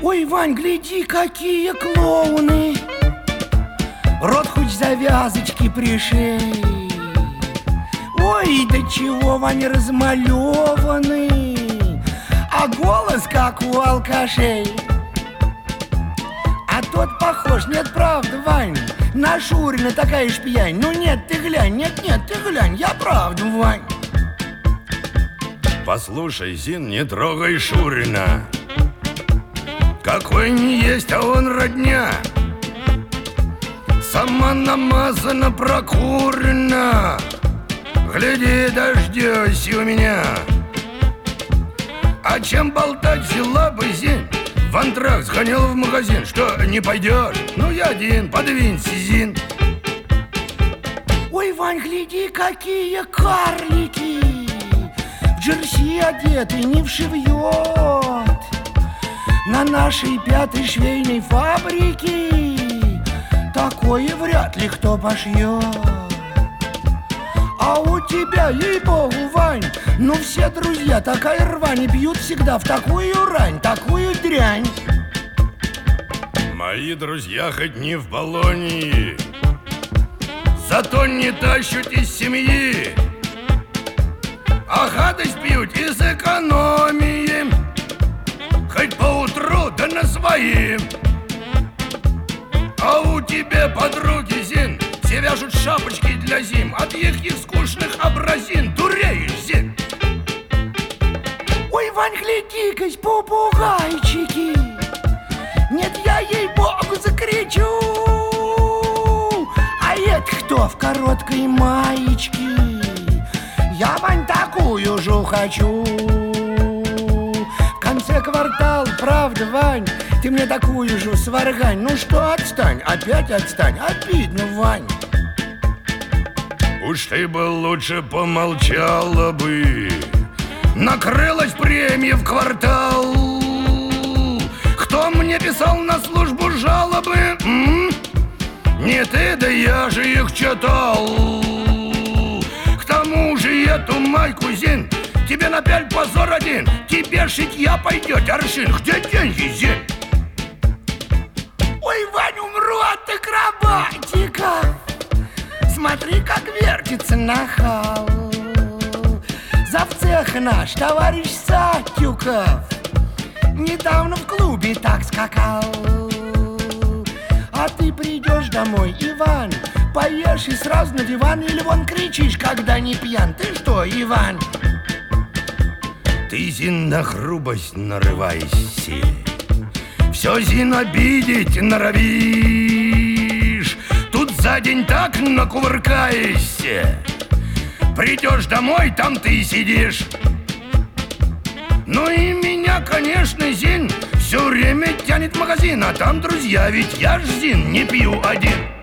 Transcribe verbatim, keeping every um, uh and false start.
Ой, Вань, гляди, какие клоуны! Рот хоть завязочки пришей. Ой, до чего, Вань, размалеванный, а голос как у алкашей. А тот похож, нет, правда, Вань, на Шурина такая ж пьянь. Ну нет, ты глянь, нет, нет, ты глянь, я правда, Вань. Послушай, Зин, не трогай Шурина. Какой не есть, а он родня. Сама намазана, прокурена. Гляди, дождёсь у меня. А чем болтать взяла бы, Зин? В антракт сгонял в магазин. Что, не пойдешь? Ну, я один, подвинься, Зин. Ой, Вань, гляди, какие карлики! В джерси одеты, не вшивьет. На нашей пятой швейной фабрике такое вряд ли кто пошьет. А у тебя, ей-богу, Вань, ну все друзья такая рвань и пьют всегда в такую рань, такую дрянь. Мои друзья хоть не в Болонии, зато не тащут из семьи, а гадость пьют из экономии, хоть поутру, да на своим. А у тебя подруги, Зин, все вяжут шапочки для зим от их скучных образин. Дуреешь, Зин. Ой, Вань, гляди-ка, попугайчики. Нет, я ей-богу закричу. А это кто в короткой маечке? Я, Вань, такую же хочу. В конце квартала, правда, Вань, ты мне такую же сваргань. Ну что, отстань, опять отстань. Обидно, Вань. Уж ты бы лучше помолчала бы. Накрылась премия в квартал. Кто мне писал на службу жалобы? М? Не ты, да я же их читал. К тому же эту майку, Зин, тебе напяль позор один. Тебе шитья пойдет аршин. Где деньги, Зин? Ой, Вань, умру от акробатиков. Смотри, как вертится нахал. Завцех наш товарищ Сатюков недавно в клубе так скакал. А ты придешь домой, Иван, поешь и сразу на диван. Или вон кричишь, когда не пьян. Ты что, Иван? Ты, Зин, на грубость нарывайся. Все, Зин, обидеть норовишь. Тут за день так накувыркаешься. Придешь домой, там ты сидишь. Ну и меня, конечно, Зин, все время тянет в магазин. А там друзья, ведь я ж, Зин, не пью один.